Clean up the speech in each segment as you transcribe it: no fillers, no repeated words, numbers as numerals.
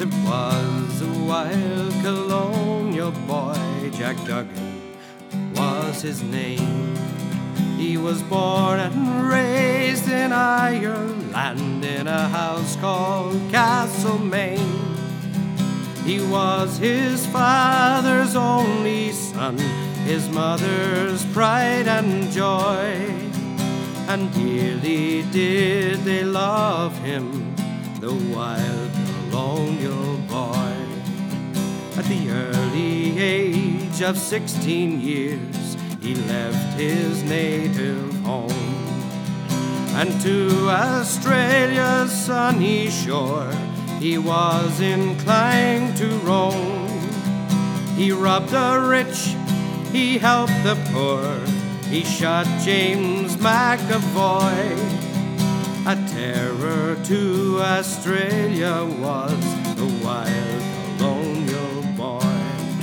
There was a wild colonial boy, Jack Duggan was his name. He was born and raised in Ireland in a house called Castlemaine. He was his father's only son, his mother's pride and joy, and dearly did they love him, the wild colonial boy. At the early age of 16 years, he left his native home, and to Australia's sunny shore he was inclined to roam. He robbed the rich, he helped the poor, he shot James McAvoy. A terror to Australia was the wild colonial boy.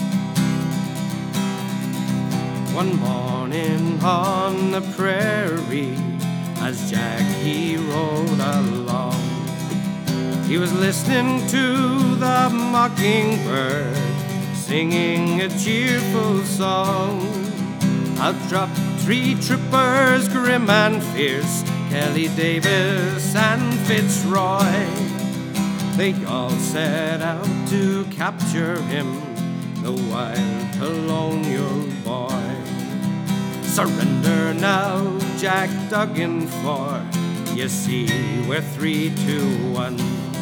One morning on the prairie, as Jack he rode along, he was listening to the mockingbird singing a cheerful song. Out dropped three troopers, grim and fierce, Kelly Davis and Fitzroy. They all set out to capture him, the wild colonial boy. Surrender now, Jack Duggan, for you see we're 3-2-1.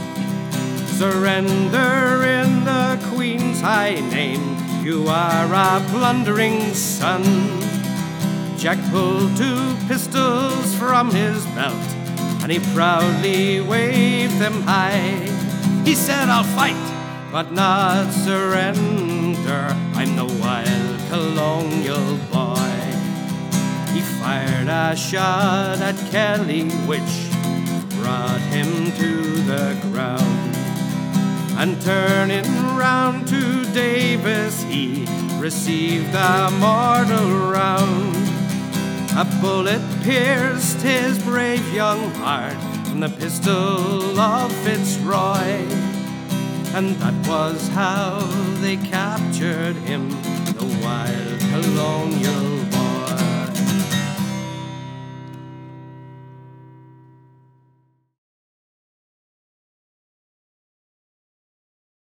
Surrender in the Queen's high name, you are a plundering son. Jack pulled two pistols from his belt, and he proudly waved them high. He said, I'll fight, but not surrender, I'm the wild colonial boy. He fired a shot at Kelly, which brought him to the ground. And turning round to Davis, he received a mortal round. A bullet pierced his brave young heart from the pistol of Fitzroy, and that was how they captured him, the wild colonial